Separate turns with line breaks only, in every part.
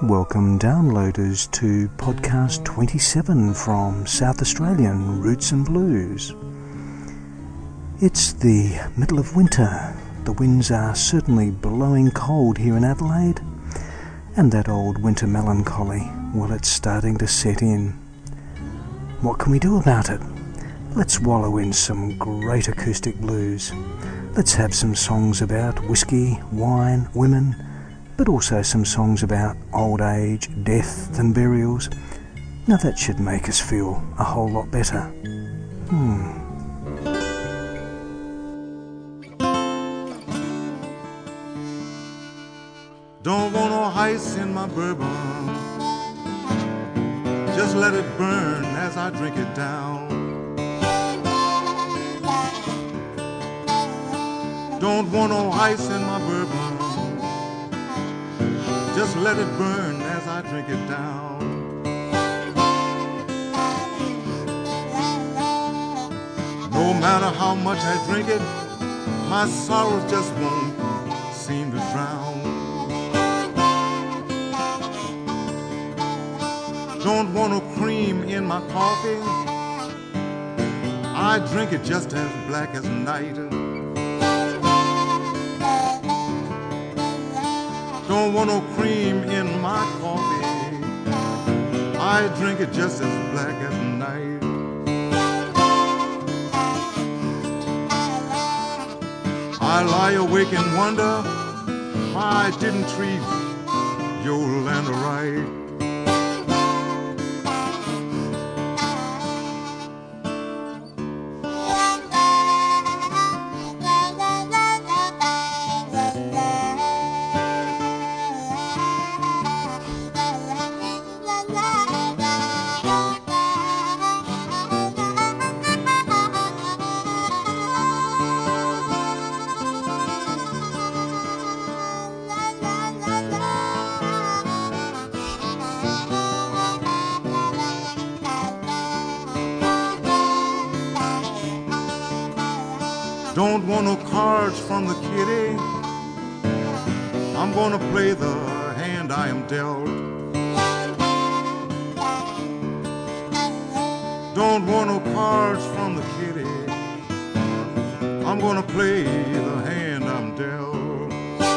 Welcome downloaders to podcast 27 from South Australian Roots and Blues. It's the middle of winter. The winds are certainly blowing cold here in Adelaide, and that old winter melancholy, well, it's starting to set in. What can we do about it? Let's wallow in some great acoustic blues. Let's have some songs about whiskey, wine, women, but also some songs about old age, death and burials. Now that should make us feel a whole lot better.
Don't want no ice in my bourbon. Just let it burn as I drink it down. Don't want no ice in my bourbon. Just let it burn as I drink it down. No matter how much I drink it, my sorrows just won't seem to drown. Don't want no cream in my coffee. I drink it just as black as night. Don't want no cream in my coffee. I drink it just as black as night. I lie awake and wonder why I didn't treat Yolanda right. Don't want no cards from the kitty. I'm gonna play the hand I am dealt. Don't want no cards from the kitty. I'm gonna play the hand I'm dealt.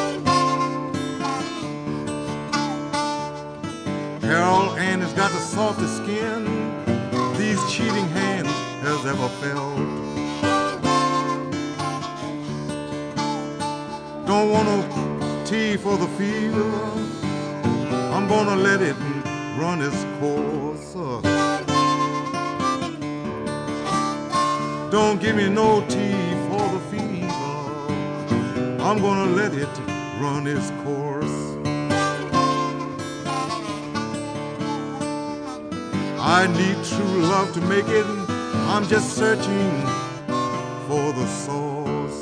Carol Ann has got the softest skin these cheating hands has ever felt. Don't want no tea for the fever. I'm gonna let it run its course. Don't give me no tea for the fever. I'm gonna let it run its course. I need true love to make it. I'm just searching for the source.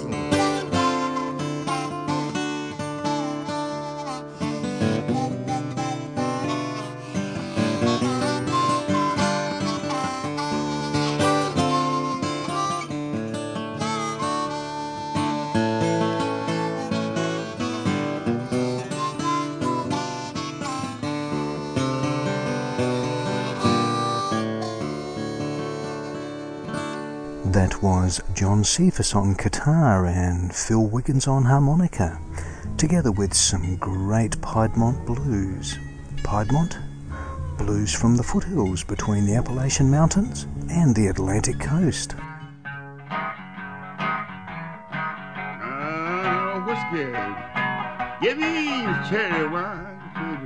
That was John Cephas on guitar and Phil Wiggins on harmonica, together with some great Piedmont blues. Piedmont? Blues from the foothills between the Appalachian Mountains and the Atlantic coast.
Whiskey, give me cherry wine,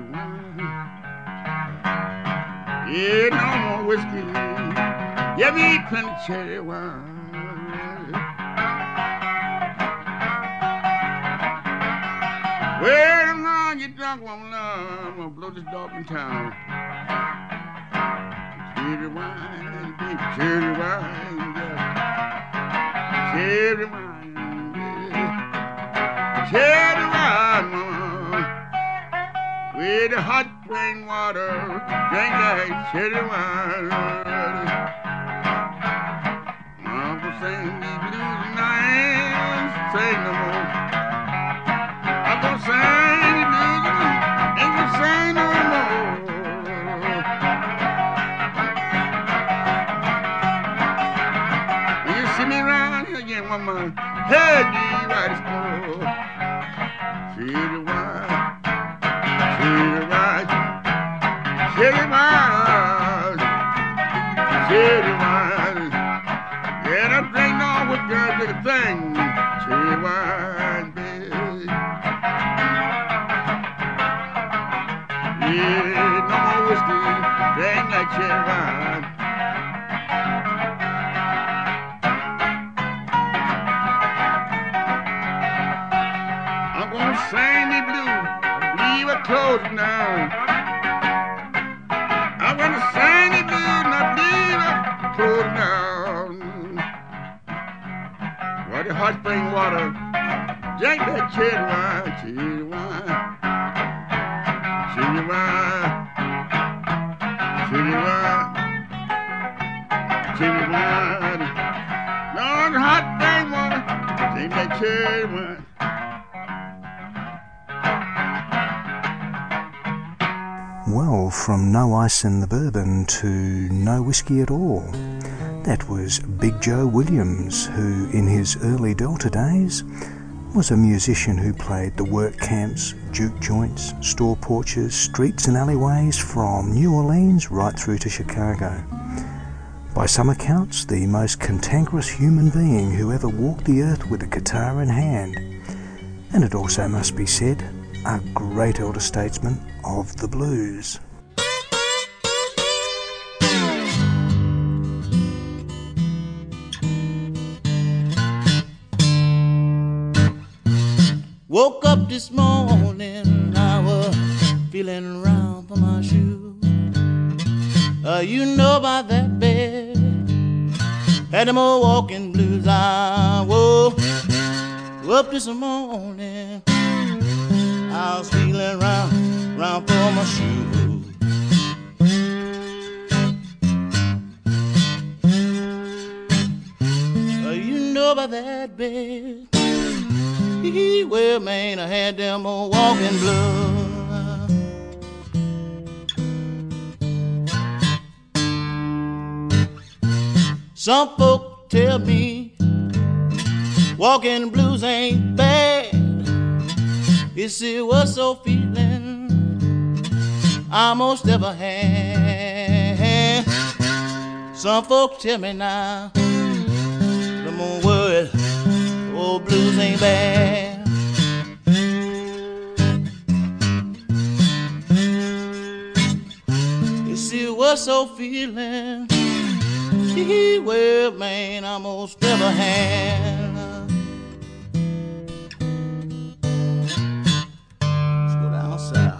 Yeah, no more whiskey. Give me plenty cherry wine. Well, now you drunk, woman, I'm gonna blow this dog in town. Cherry wine, yeah. Cherry wine, yeah. Cherry wine, mama. With the hot rain water, drink that cherry wine. Sing these blues and I ain't sing no more. I'm gonna sing these blues and I ain't gonna sing no more. again, one more. Hey, gee, right school. City wine, city wine, city wine, city wine. Yeah, I'm drinking on with girls do the thing. City wine, baby. Yeah, no more whiskey, drink like cherry wine. I'm gonna sing the blues, leave it closed now. I'm gonna sing the blues, not leave it closed now. What the hot spring water, drink that cherry wine, cherry wine. Cherry wine, cherry wine, cherry wine. No, the hot spring water, drink that cherry wine.
Well, from no ice in the bourbon to no whiskey at all. That was Big Joe Williams, who in his early Delta days was a musician who played the work camps, juke joints, store porches, streets and alleyways from New Orleans right through to Chicago. By some accounts, the most cantankerous human being who ever walked the earth with a guitar in hand. And it also must be said, a great elder statesman of the blues.
Woke up this morning, I was feeling around for my shoes. You know about that bed, had them old walking blues. I woke up this morning, I was feeling around for my shoes. You know about that bed. Well, man, I had them old walking blues. Some folk tell me walking blues ain't bad. It's it was so feeling I most ever had. Some folk tell me now, no more worries, old blues ain't bad. You see what's so feeling, well, man, I most ever had. Let's go down south.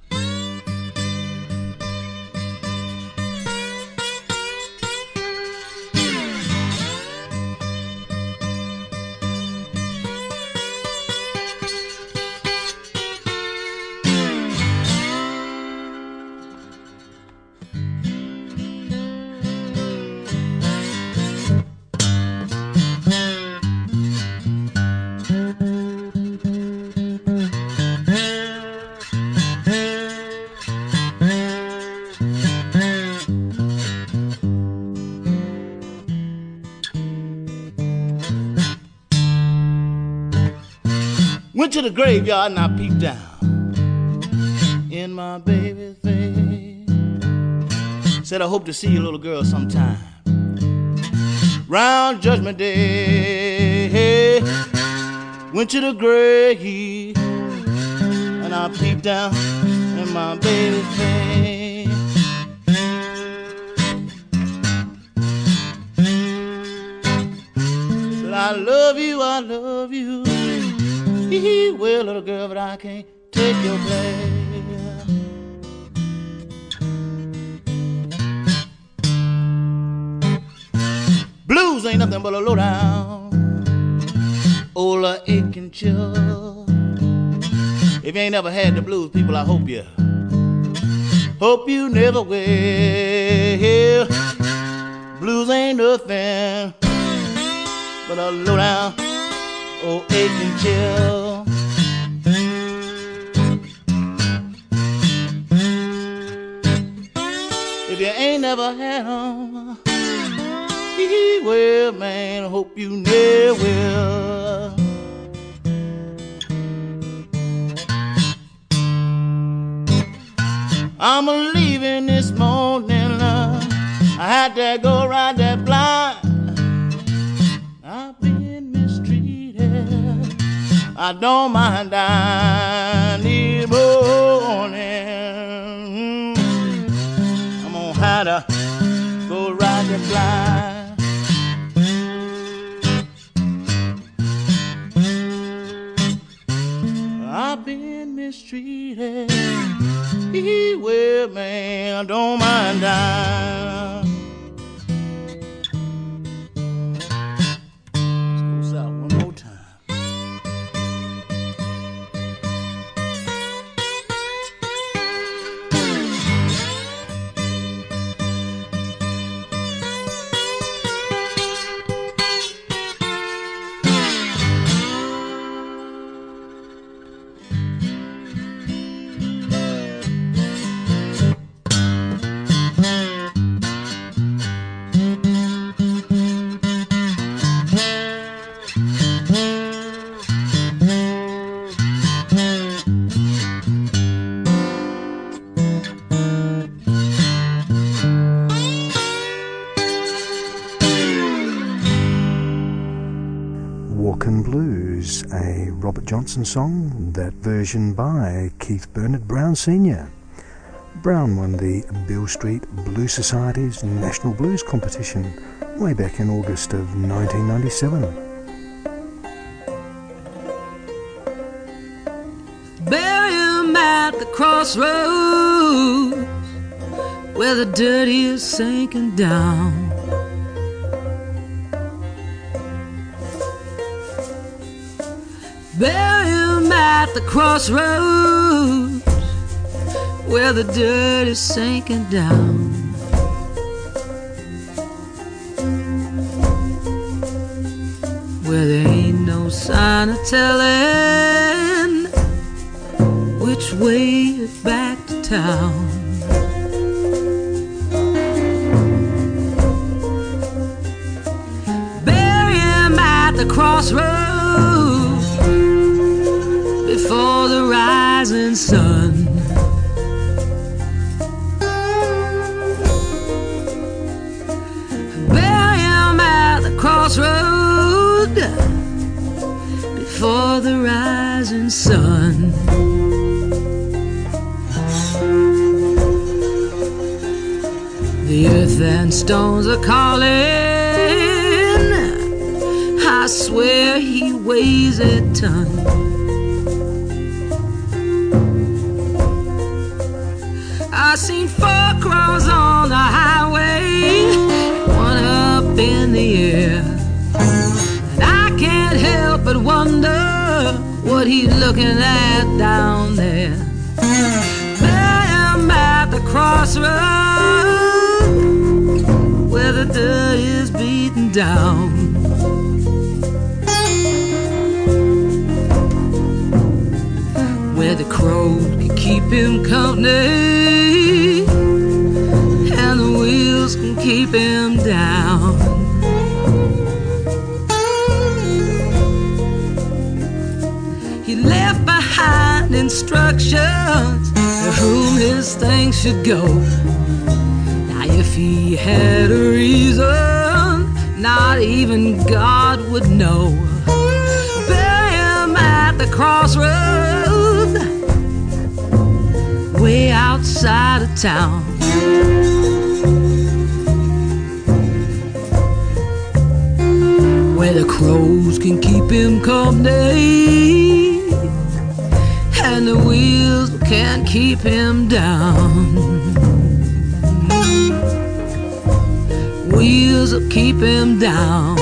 Went to the graveyard and I peeped down in my baby's face. Said I hope to see you, little girl, sometime round Judgment Day. Went to the grave and I peeped down in my baby's face. Said I love you, I love you. Well, little girl, but I can't take your place. Blues ain't nothing but a low down, old aching chill. If you ain't never had the blues, people, I hope you never will. Blues ain't nothing but a low down, old aching chill. If you ain't never had 'em, Well, man, I hope you never will. I'm leaving this morning. I had to go ride that blind. I've been mistreated. I don't mind dying in the morning. I'm gonna have to go ride that blind. I've been mistreated. Well, man, I don't mind dying. Let's go south one more time.
Walkin' Blues, a Robert Johnson song, that version by Keith Bernard Brown Sr. Brown won the Beale Street Blues Society's National Blues Competition way back in August of 1997.
Bury him at the crossroads where the dirt is sinking down. Bury him at the crossroads where the dirt is sinking down. Where there ain't no sign of telling which way back to town. Bury him at the crossroads before the rising sun. Bury him at the crossroad before the rising sun. The earth and stones are calling. I swear he weighs a ton. I seen 4 crows on the highway, one up in the air, and I can't help but wonder what he's looking at down there. Bury him at the crossroad where the dirt is beaten down. Where the crows can keep him company and the wheels can keep him down. He left behind instructions of whom his things should go. Now if he had a reason, not even God would know. Bury him at the crossroads way outside of town. Where the crows can keep him company and the wheels can't keep him down. Wheels will keep him down.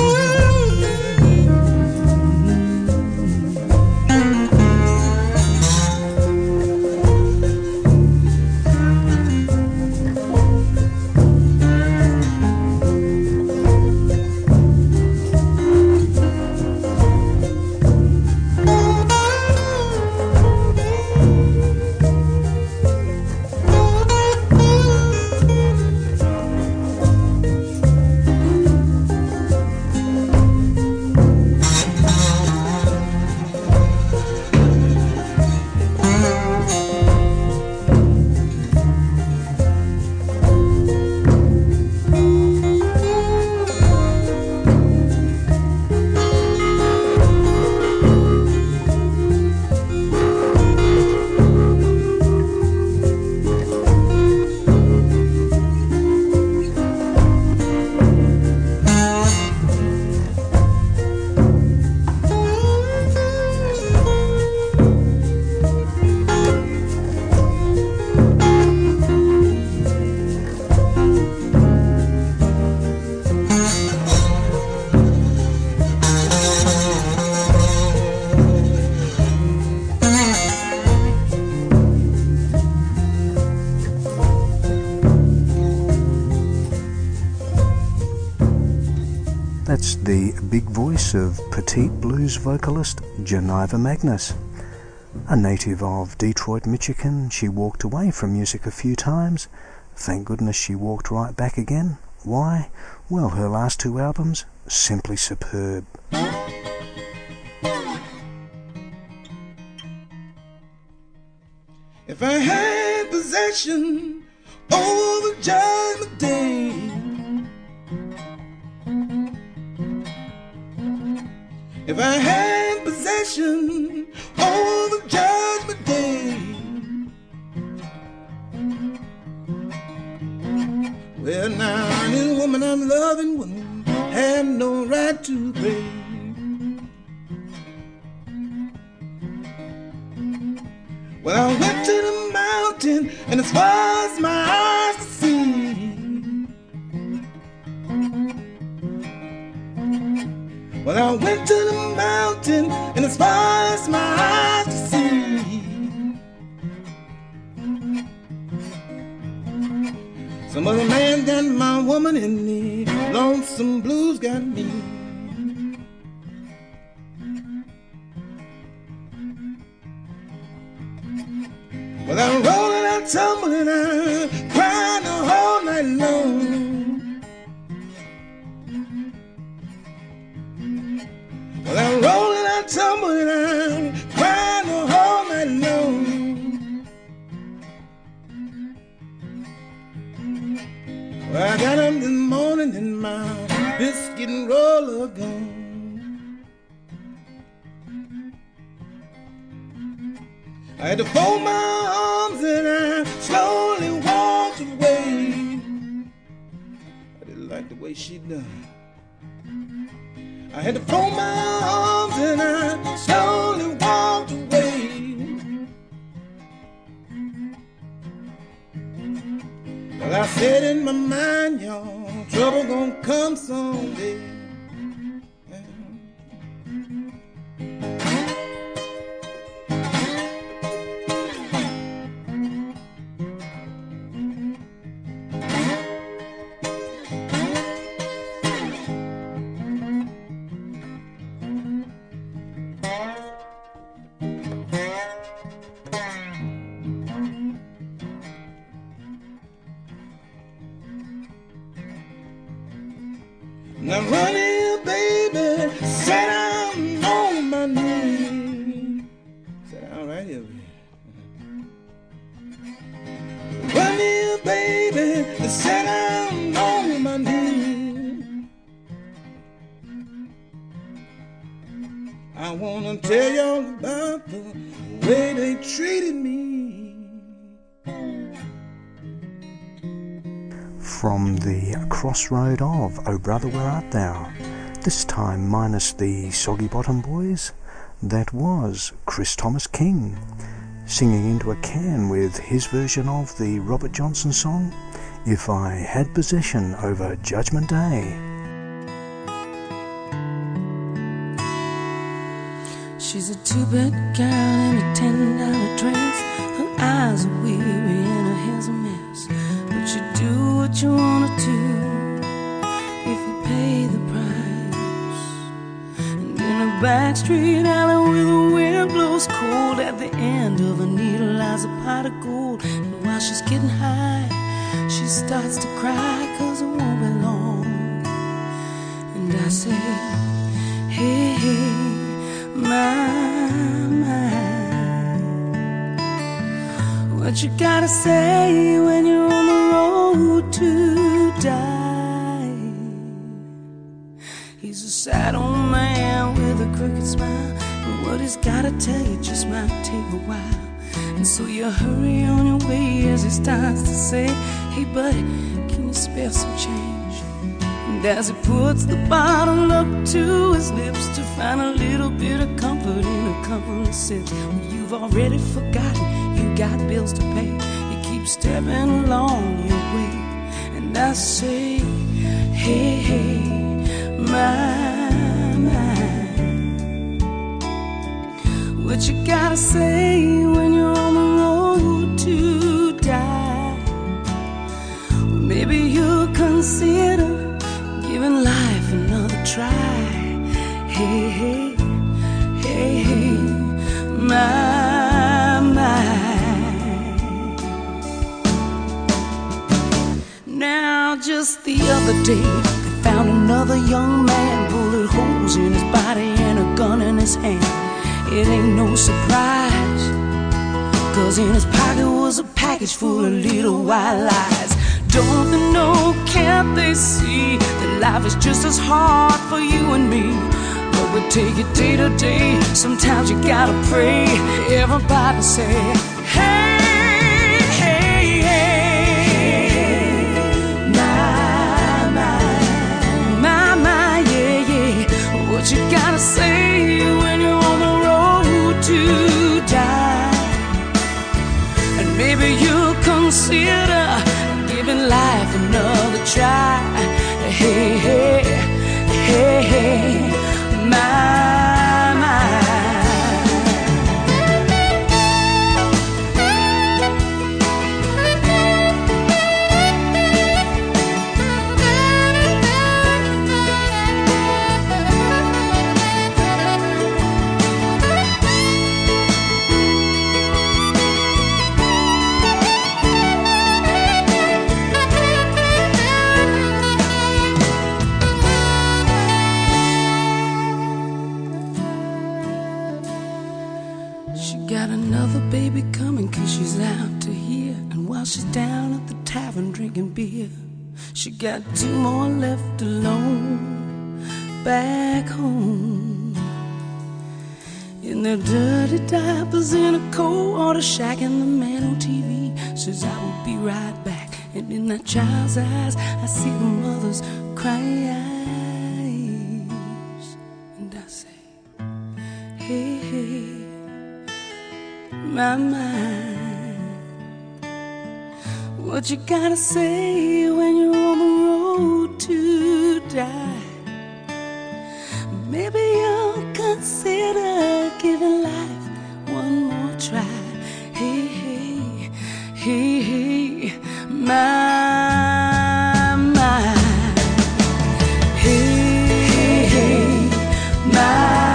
was the big voice of petite blues vocalist Janiva Magnus. A native of Detroit, Michigan, she walked away from music a few times. Thank goodness she walked right back again. Why? Well, her last 2 albums, simply superb.
If I had possession over the judgment day, if I had possession over the judgment day, well now, this woman I'm loving wouldn't have no right to pay. Well, I went to the mountain, and as far as my eyes could see, well, I went to the mountain, and as far as my eyes could see, some other man got my woman, and the lonesome blues got me. Well, I roll and I tumble and I cry the whole night long. Well, I roll and I tumble and I cry the whole night long. Well, I got up this morning and my biscuit and roller gone. I had to fold my arms and I slowly walked away. I didn't like the way she done. I had to fold my arms and I slowly walked away. Well, I said in my mind, y'all, trouble gonna come someday. Now run here, baby, sit down on my knee. Sit down right here, baby. Run here, baby, sit down on my knee. I wanna tell y'all about the way they treated me.
From the crossroad of Oh Brother Where Art Thou, this time minus the Soggy Bottom Boys, that was Chris Thomas King, singing into a can with his version of the Robert Johnson song, If I Had Possession Over Judgment Day.
She's a two-bit girl in a $10 dress. Her eyes are weary and her hair's a mess. But you do what you wanna do if you pay the price. And in a backstreet alley where the wind blows cold, at the end of a needle lies a pot of gold. And while she's getting high, she starts to cry, 'cause it won't be long. And I say, hey, hey, my, what you gotta say when you're on the road to die? He's a sad old man with a crooked smile, and what he's gotta tell you just might take a while. And so you hurry on your way as he starts to say, hey buddy, can you spare some change? And as he puts the bottle up to his lips to find a little bit of comfort in a couple of sips, well, you've already forgotten you got bills to pay. You keep stepping along your way, and I say, hey, hey, my, what you gotta say when you're on the road to die? Well, maybe you'll consider giving life another try. Hey, hey, hey, hey, my, Now just the other day they found another young man, bullet holes in his body and a gun in his hand. It ain't no surprise, 'cause in his pocket was a package full of little white lies. Don't they know, can't they see that life is just as hard for you and me? But we take it day to day, sometimes you gotta pray. Everybody say, hey, hey, hey, my, yeah, yeah. What you gotta say when you're on the road to die? And maybe you'll consider giving life another try. Hey, hey, hey, hey, my. Baby coming 'cause she's out to here. And while she's down at the tavern drinking beer, she got 2 more left alone back home. In their dirty diapers in a cold water shack, and the man on TV says I will be right back. And in that child's eyes I see the mother's crying eyes. And I say, hey, hey, my mind, what you gotta say when you're on the road to die? Maybe you'll consider giving life one more try. Hey, hey, hey, hey, my, hey, hey, my.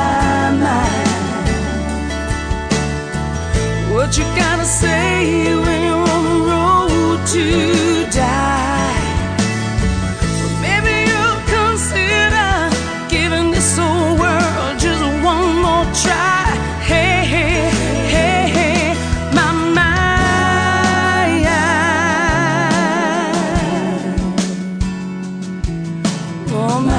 What you gotta say when you're on the road to die? Well, maybe you'll consider giving this whole world just one more try. Hey, hey, hey, hey, my, oh, my.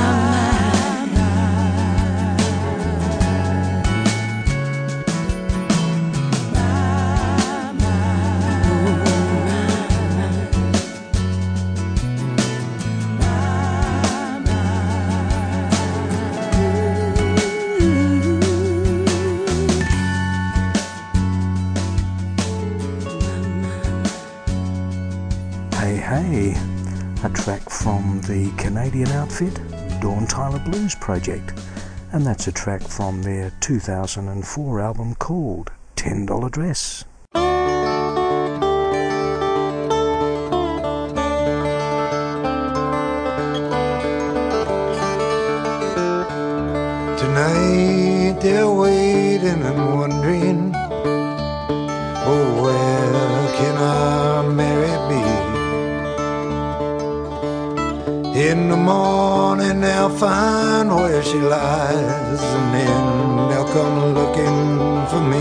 Hey, a track from the Canadian outfit Dawn Tyler Blues Project, and that's a track from their 2004 album called $10 Dress.
Tonight they're waiting and wondering, oh, where can our Mary be? In the morning they'll find where she lies, and then they'll come looking for me.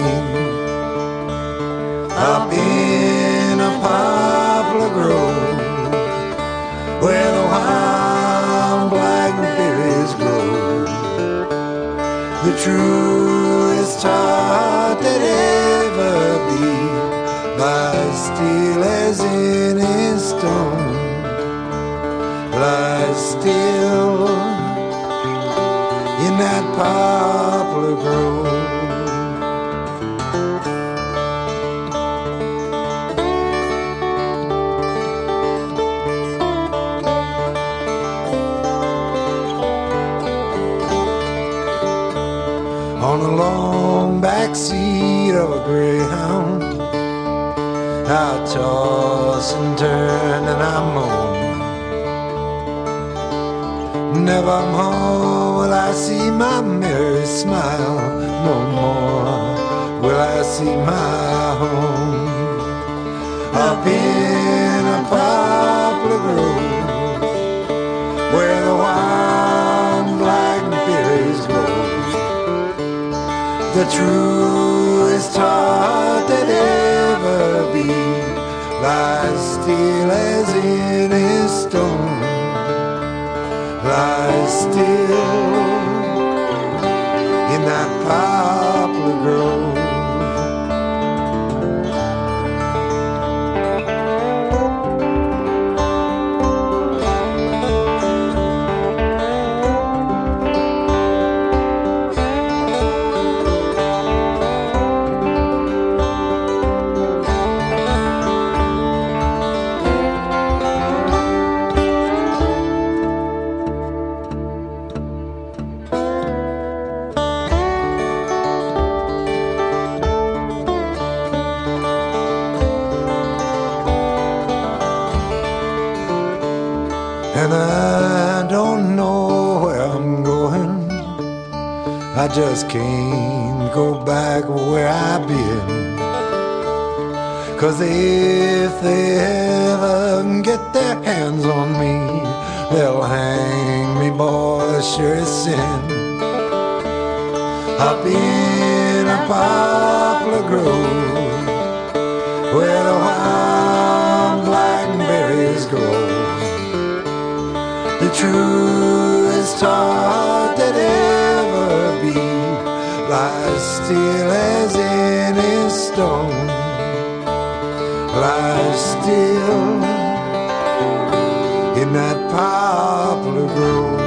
Up in a poplar grove, where the wild blackberries grow, the truest heart that ever beat lies still as any stone, lies still in that poplar grove. On a long back seat of a greyhound, I toss and turn and I moan. Nevermore will I see my merry smile. No more will I see my home. Up in a poplar grove, where the wild blackberries grow, the truest heart that ever beat lies still as any stone, lies still in that poplar grove. And I don't know where I'm going. I just can't go back where I've been. 'Cause if they ever get their hands on me, they'll hang me, boy, sure as sin. Up in a poplar grove, where the wild blackberries grow, the truest heart that ever beat lies still as any stone, lies still in that poplar grove.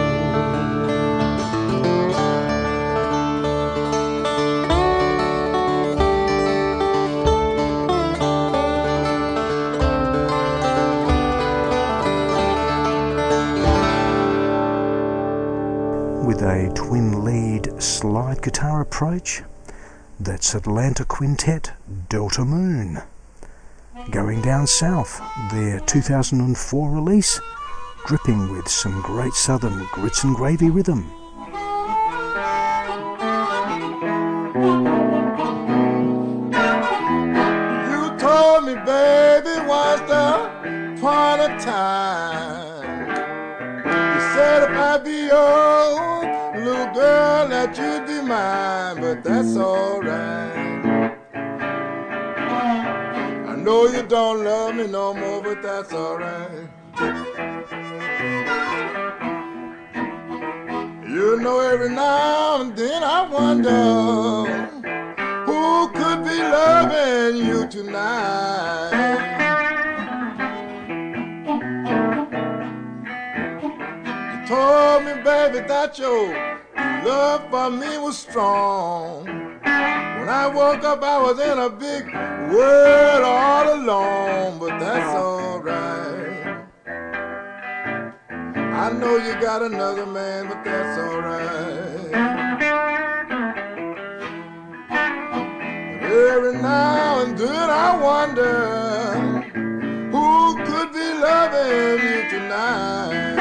With a twin lead slide guitar approach, that's Atlanta Quintet Delta Moon. Going Down South, their 2004 release, dripping with some great southern grits and gravy rhythm.
You told me, baby, once upon a time, you said if I be yours, little girl, that you'd be mine, but that's alright. I know you don't love me no more, but that's alright. You know, every now and then I wonder who could be loving you tonight. You told me, baby, that your love for me was strong. When I woke up, I was in a big world all alone, but that's alright. I know you got another man, but that's alright. Every now and then I wonder who could be loving you tonight.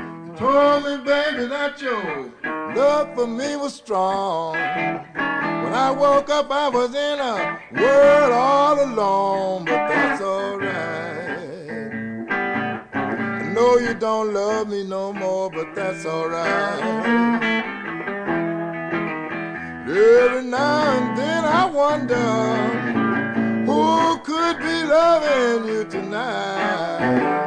Told me, baby, that your love for me was strong. When When I woke up, I was in a world all alone, but that's alright. I know you don't love me no more, but that's alright. Every now and then I wonder who could be loving you tonight.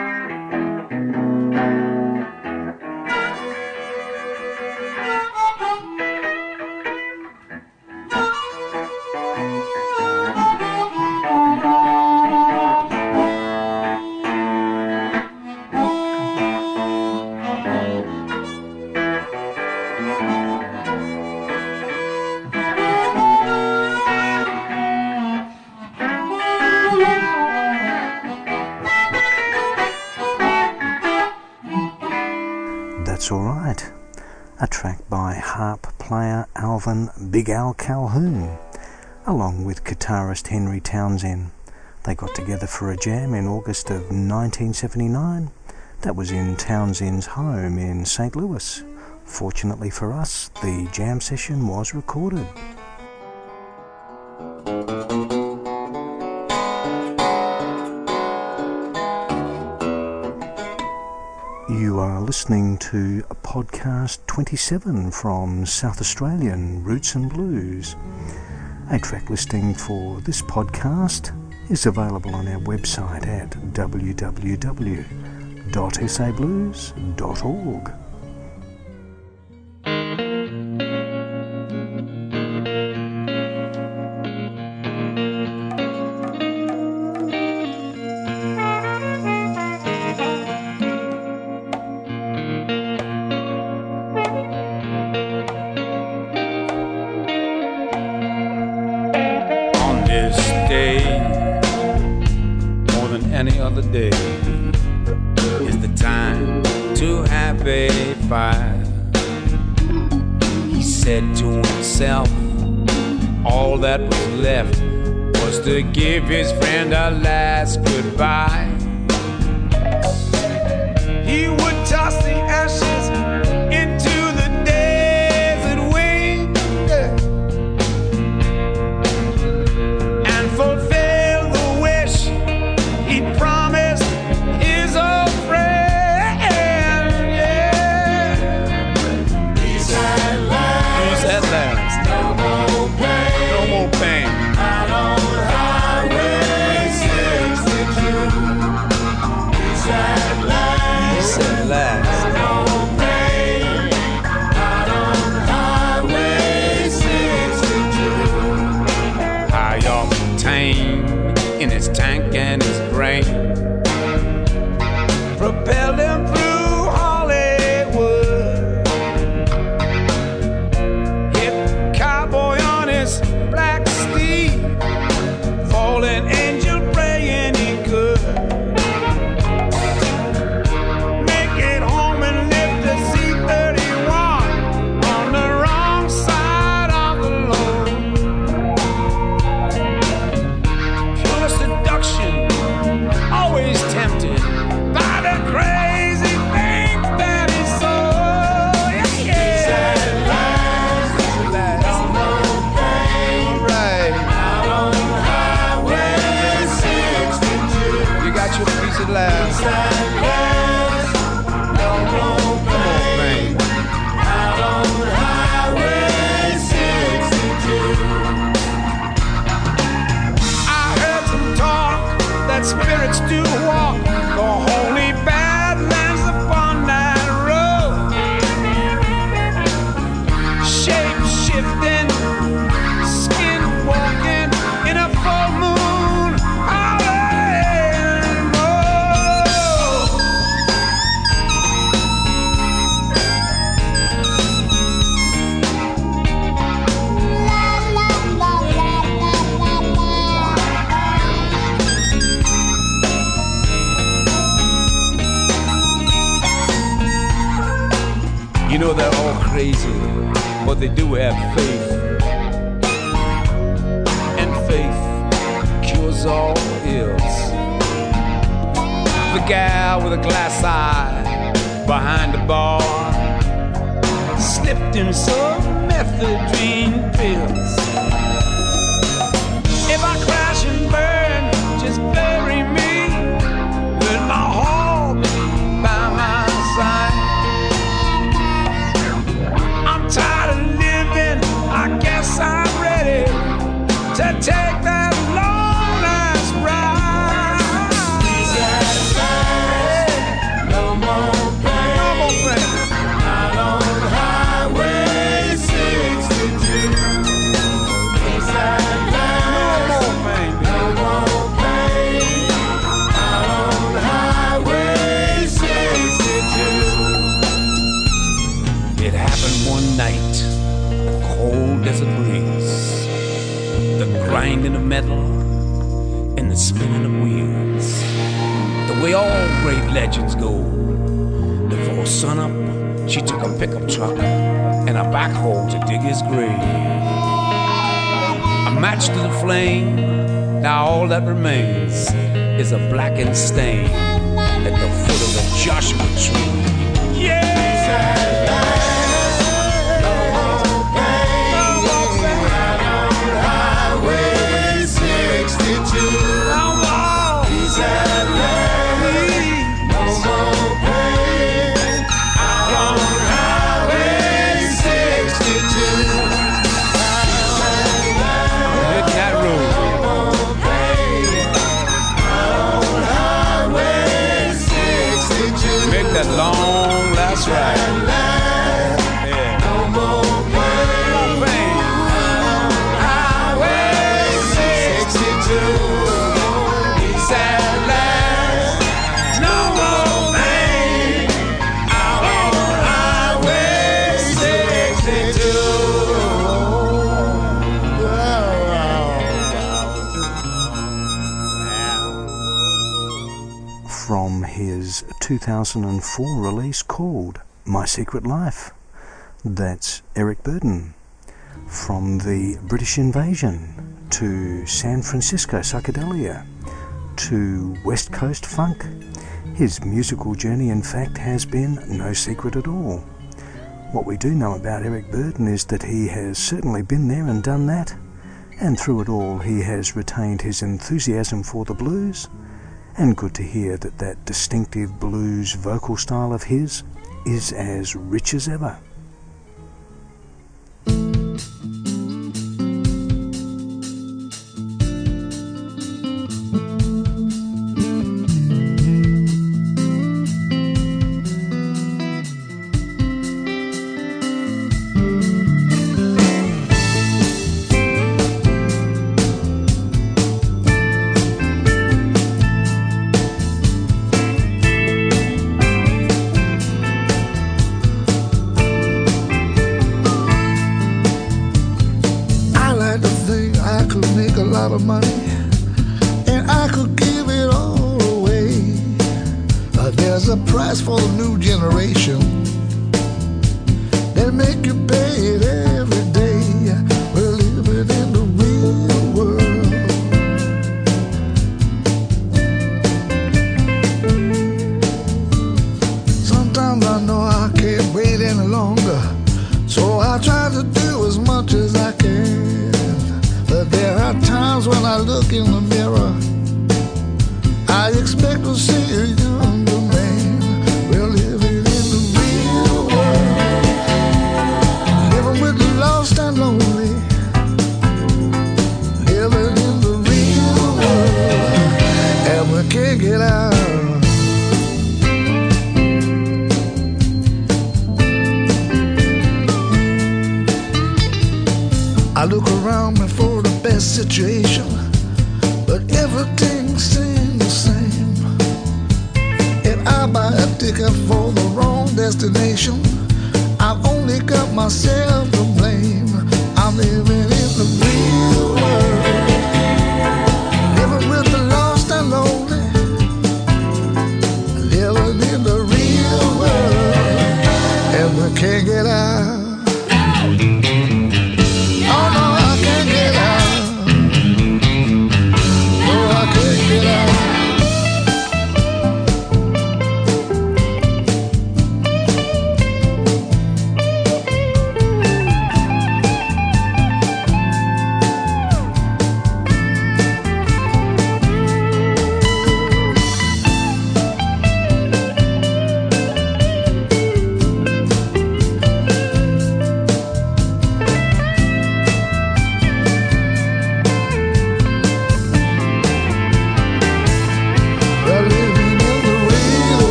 That's Alright, a track by harp player Alvin Big Al Calhoun, along with guitarist Henry Townsend. They got together for a jam in August of 1979. That was in Townsend's home in St. Louis. Fortunately for us, the jam session was recorded. You are listening to podcast 27 from South Australian Roots and Blues. A track listing for this podcast is available on our website at www.sablues.org.
Any other day is the time to have a fire. He said to himself, all that was left was to give his friend a last goodbye. He would toss the ashes into the desert wind and fulfill the wish he promised his old friend, yeah. Peace at last. Peace at last. No more pain. No more pain. Out on Highway 62. Peace at last. Peace at last. No more pain. Out on Highway 62. High octane in his tank and his brain, propelled him through Hollywood. Hit cowboy on his black steed, fallen angel praying he could make it home and live to see 31 on the wrong side of the load. Pure seduction, always tempted by the crazy things that he saw. Yeah, yeah. At last, no more pain. Right. Out on Highway 62. You got your piece at last. At last, no more pain. Out on Highway 62. I heard some talk that spirits do walk the holy badlands upon that road, shape shifting, skin walking in a full moon Halloween mode. You know they're all crazy, but they do have faith. And faith cures all ills. The gal with a glass eye behind the bar slipped him some methadone pills. in the spinning of wheels. The way all great legends go. Before sunup, she took a pickup truck and a backhoe to dig his grave. A match to the flame, now all that remains is a blackened stain at the foot of the Joshua tree. Yeah!
Highway 62. He's at last, no more pain. Out on Highway 62.
Hit that road.
No more pain. Out on Highway 62.
Make that long last ride. Yeah.
No more pain. Highway 62. He's at last. No more pain. Out on Highway 62.
From his 2004 release called My Secret Life. That's Eric Burdon. From the British Invasion to San Francisco Psychedelia to West Coast Funk, his musical journey in fact has been no secret at all. What we do know about Eric Burdon is that he has certainly been there and done that, and through it all he has retained his enthusiasm for the blues, and good to hear that that distinctive blues vocal style of his is as rich as ever.
Of money, and I could give it all away. There's a price for the new generation. They make you pay it every day. We're living in the real world. Sometimes I know I can't wait any longer, so I try to do as much as I can. But there are times when I look in the mirror, I expect to see a younger man. We're living in the real world, living with the lost and lonely, living in the real world, and we can't get out. I look around me for the best situation, but everything seems the same. And I buy a ticket for the wrong destination. I've only got myself to blame. I'm living in the real world, living with the lost and lonely, living in the real world, and we can't get out. Oh no, I can't get out. No, I can't get out.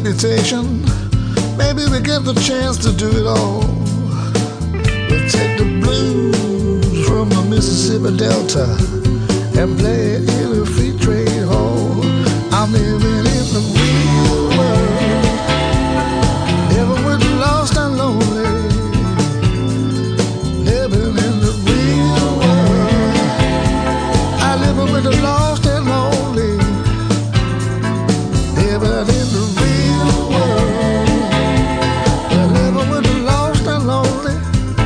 reputation. Maybe we get the chance to do it all. We'll take the blues from the Mississippi Delta and play it in a free trade hall. I'm living in the real world, never went lost and lonely. Living in the real world, I live with the lost and lonely. Living in the real world, I live with the lost and lonely.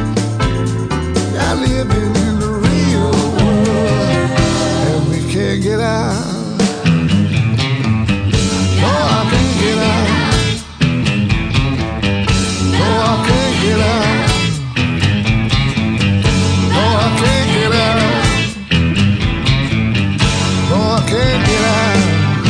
I live in the real world, and we can't get out. No, I can't get out. No, I can't get out. No, I can't get out. No, I can't get out.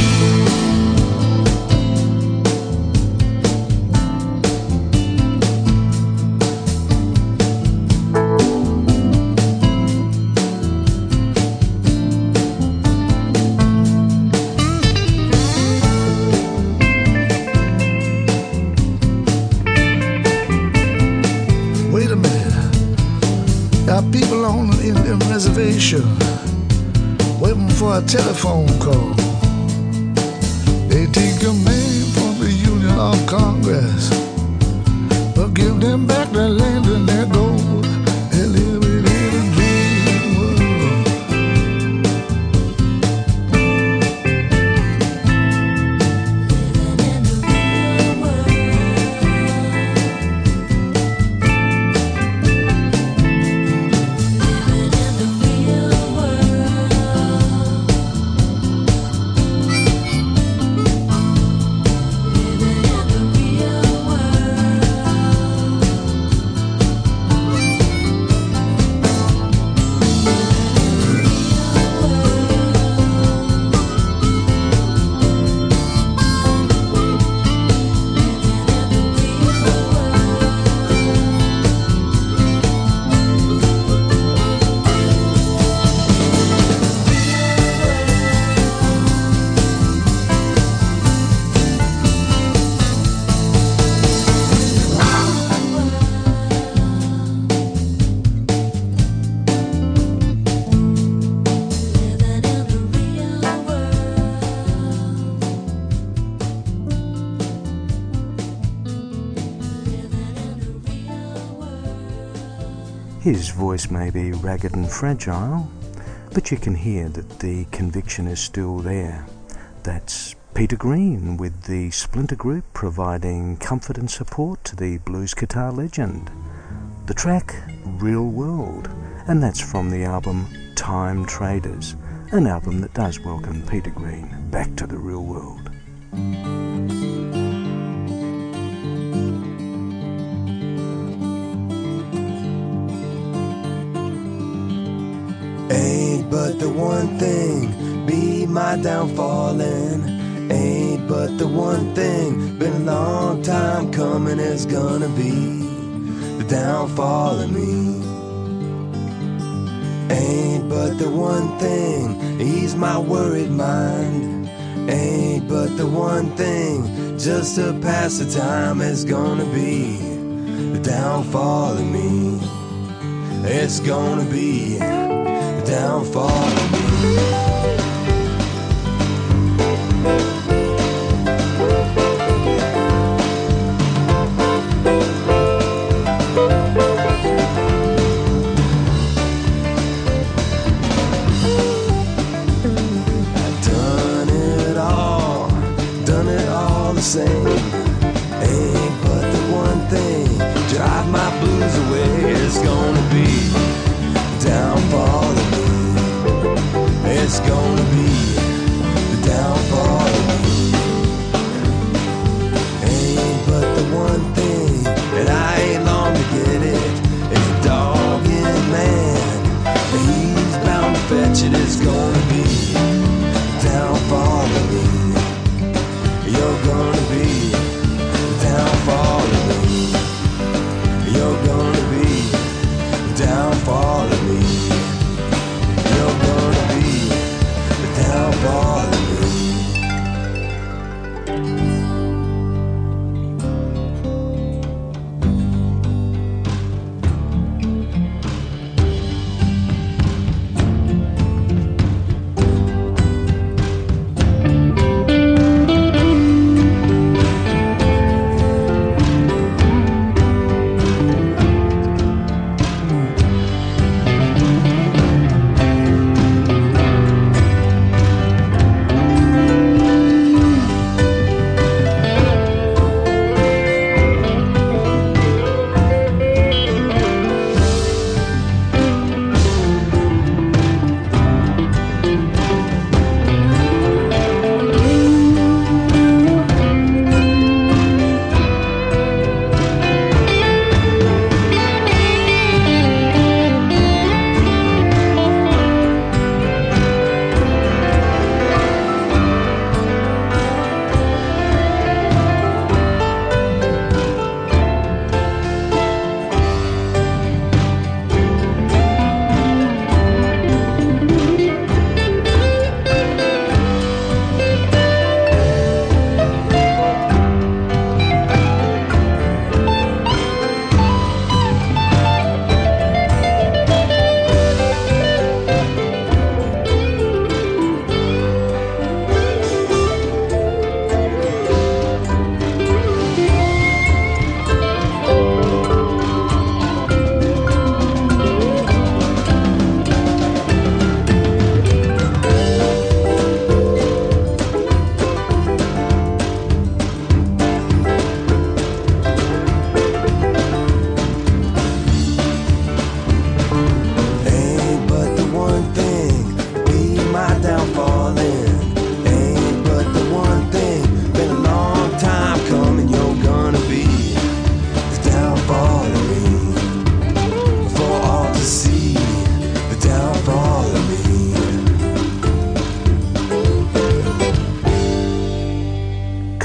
Wait a minute. There are people on the Indian reservation waiting for a telephone call. They take a man from the Union of Congress, but give them back their land and their gold. They live in a dream world.
His voice may be ragged and fragile, but you can hear that the conviction is still there. That's Peter Green with the Splinter Group providing comfort and support to the blues guitar legend. The track, Real World, and that's from the album Time Traders, an album that does welcome Peter Green back to the real world.
Ain't but the one thing be my downfall, and ain't but the one thing been a long time coming is gonna be the downfall of me. Ain't but the one thing ease my worried mind, ain't but the one thing just to pass the time is gonna be the downfall of me. It's gonna be the downfall of me. Same. Ain't but the one thing drive my blues away. It's gonna be the downfall of me. It's gonna be the downfall of me. Ain't but the one thing that I ain't long to get it. It's a dog in man, he's bound to fetch it. It's gonna be the downfall of me. You're gonna be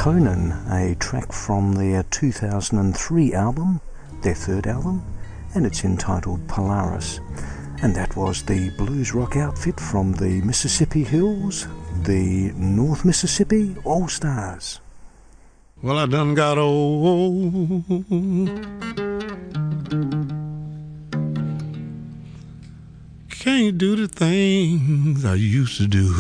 Conan, a track from their 2003 album, their third album, and it's entitled Polaris. And that was the blues rock outfit from the Mississippi Hills, the North Mississippi All-Stars.
Well, I done got old. Can't do the things I used to do.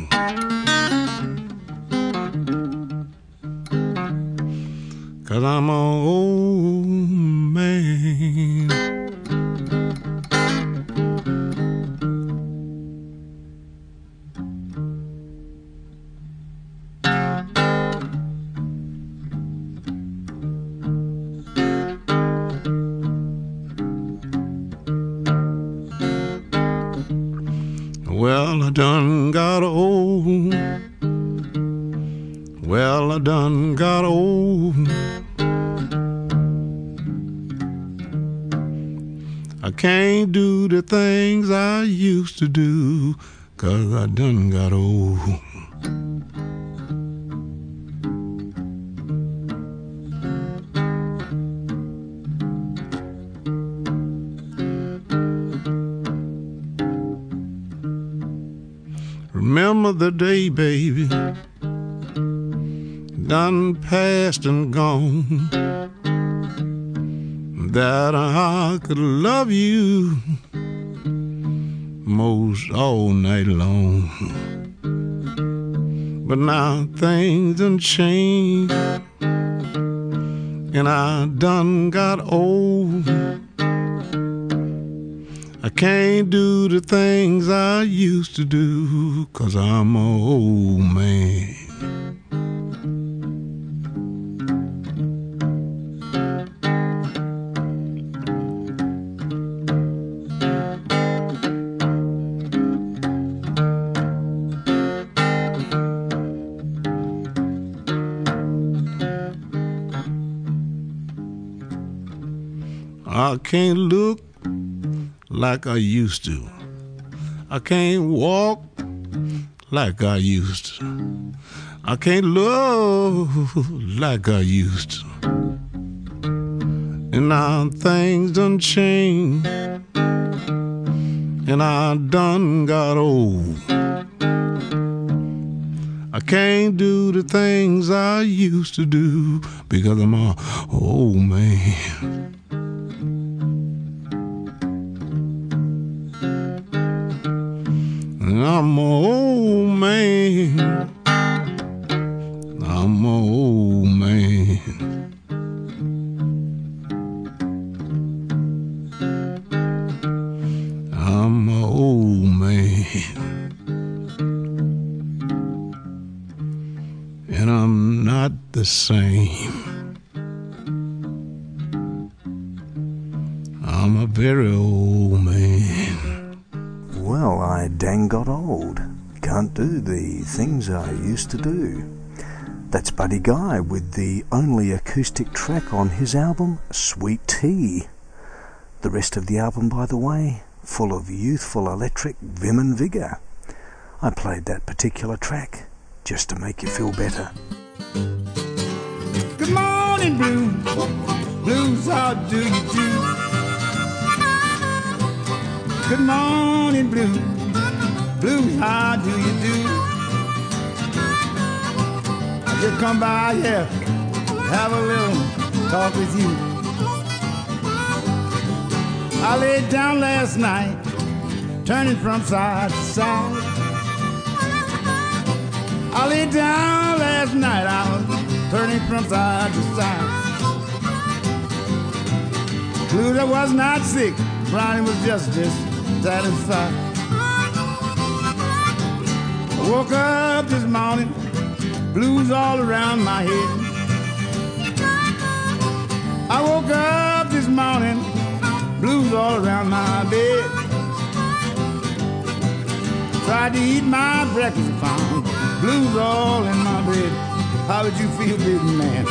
'Cause I'm an old man. Well, I done got old. Well, I done got old. I can't do the things I used to do, 'cause I done got old. Remember the day, baby, done past and gone, that I could love you most all night long. But now things done changed, and I done got old. I can't do the things I used to do, 'cause I'm an old man. I can't look like I used to. I can't walk like I used to. I can't love like I used to. And now things done changed, and I done got old. I can't do the things I used to do, because I'm an old man. I'm an old man. I'm an old man. I'm an old man. And I'm not the same. I'm a very old man.
Well, I dang got old. Can't do the things I used to do. That's Buddy Guy with the only acoustic track on his album, Sweet Tea. The rest of the album, by the way, full of youthful electric vim and vigour. I played that particular track just to make you feel better.
Good morning, blues. Blues, how do you do? Good morning, blues. Blues, how do you do? I just come by here, have a little talk with you. I laid down last night, turning from side to side. I laid down last night, I was turning from side to side. Blues, I was not sick, Brownie was just satisfied. I woke up this morning, blues all around my head. I woke up this morning, blues all around my bed. Tried to eat my breakfast, found blues all in my bed. How would you feel, big man?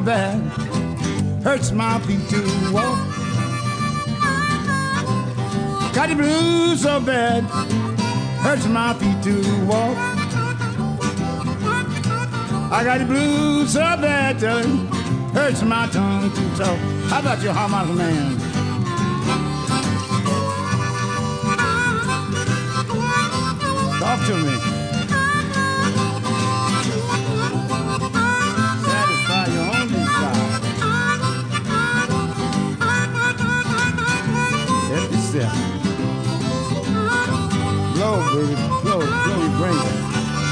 bad, hurts my feet to walk. Got the blues so bad, hurts my feet to walk. I got the blues so bad, tellin', hurts my tongue to talk. How about you, harmonica man? Talk to me. Satisfy your own desire. Help yourself. Blow, baby, blow your brains out.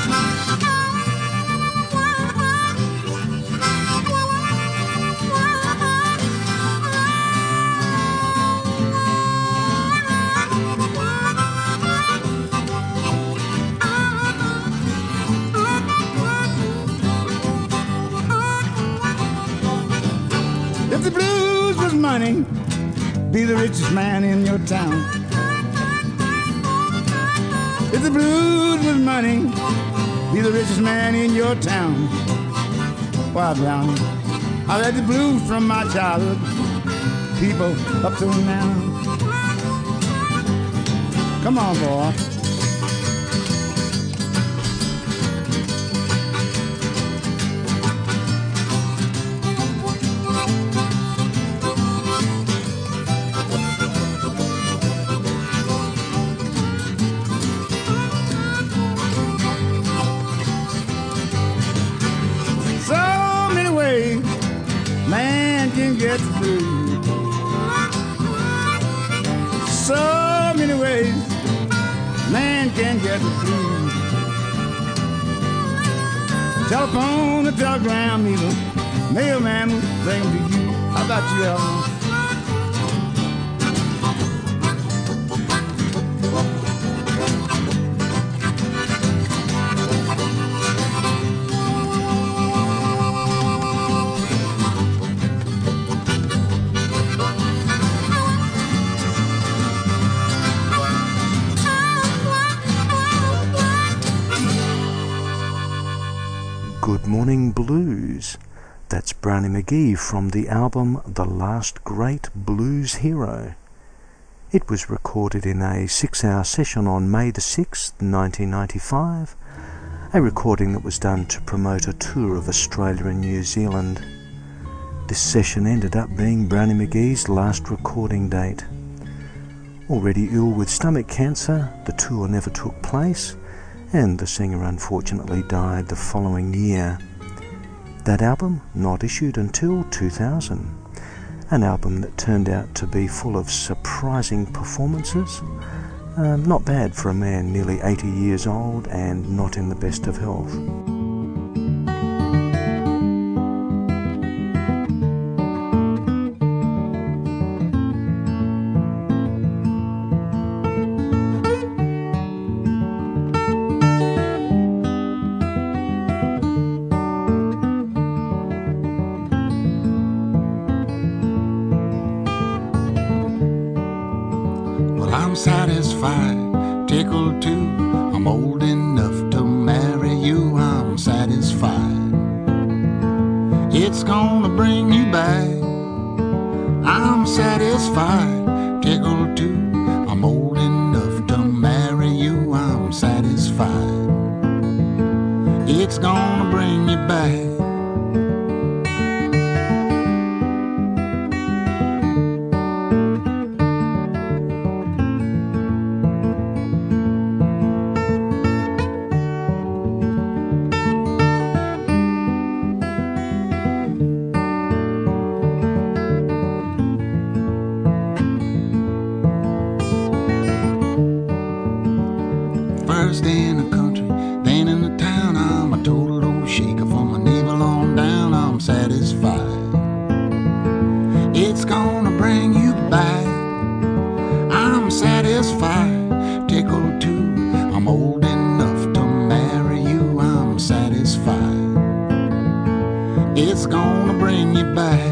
If the blues was money, be the richest man in your town. If the blues was money, be the richest man in your town. Why, Brownie? I had the blues from my childhood, people up to now. Come on, boy. Get the blues. So many ways man can get the blues. Telephone, a telegram, even mailman will bring them to you. How about you, Ellen?
Good Morning Blues. That's Brownie McGhee from the album The Last Great Blues Hero. It was recorded in a 6-hour session on May the 6th, 1995, a recording that was done to promote a tour of Australia and New Zealand. This session ended up being Brownie McGhee's last recording date. Already ill with stomach cancer, the tour never took place, and the singer unfortunately died the following year. That album not issued until 2000, an album that turned out to be full of surprising performances, not bad for a man nearly 80 years old and not in the best of health.
I'm satisfied, tickled too. I'm old enough to marry you. I'm satisfied. It's gonna bring you back. I'm satisfied, tickled too. I'm old enough to marry you. I'm satisfied. It's gonna bring you back. First in the country, then in the town. I'm a total old shaker from my navel on down. I'm satisfied. It's gonna bring you back. I'm satisfied, tickled too. I'm old enough to marry you. I'm satisfied. It's gonna bring you back.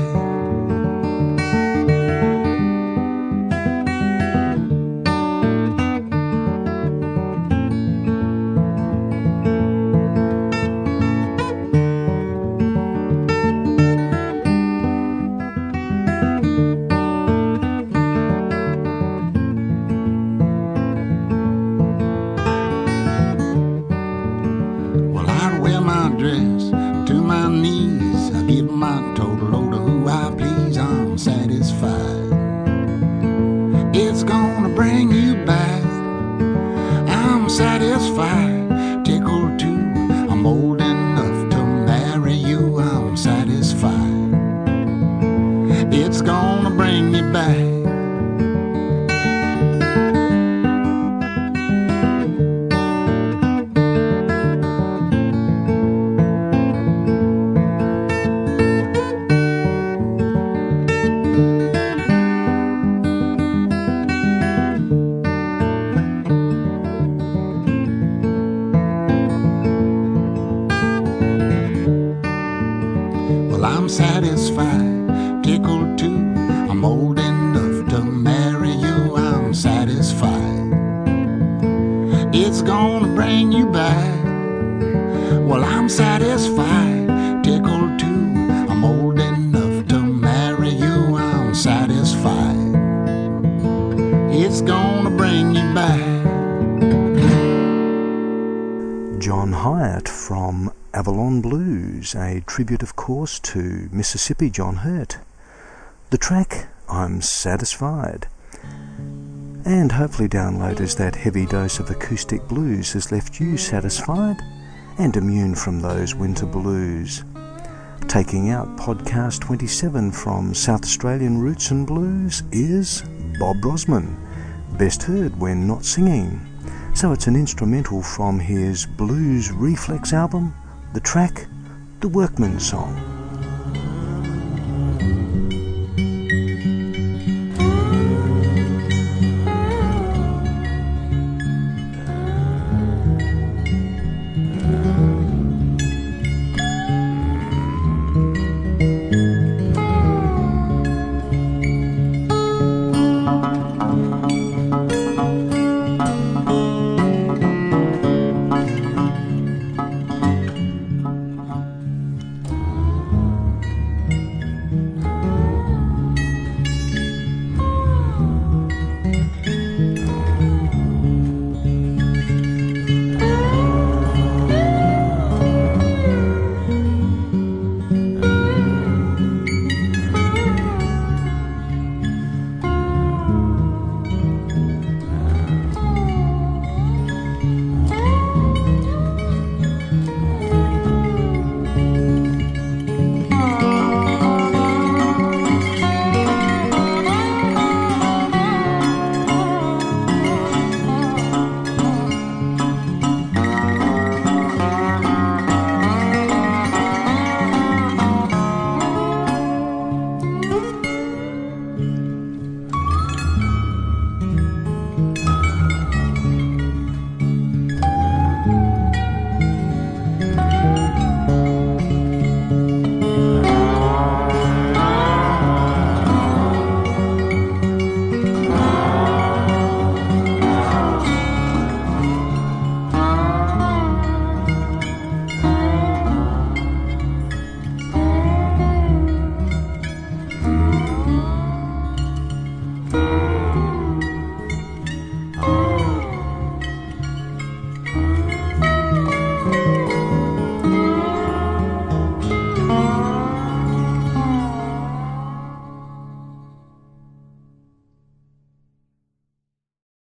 Avalon Blues, a tribute of course to Mississippi John Hurt. The track, I'm Satisfied. And hopefully downloaders, that heavy dose of acoustic blues has left you satisfied and immune from those winter blues. Taking out podcast 27 from South Australian Roots and Blues is Bob Brosman, best heard when not singing. So it's an instrumental from his Blues Reflex album, the track, The Workman's Song.